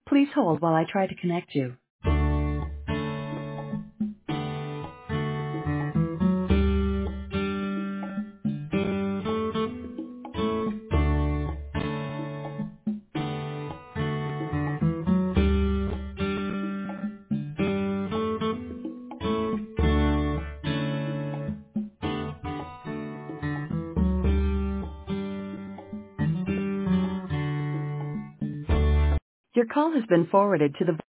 Please hold while I try to connect you. Your call has been forwarded to the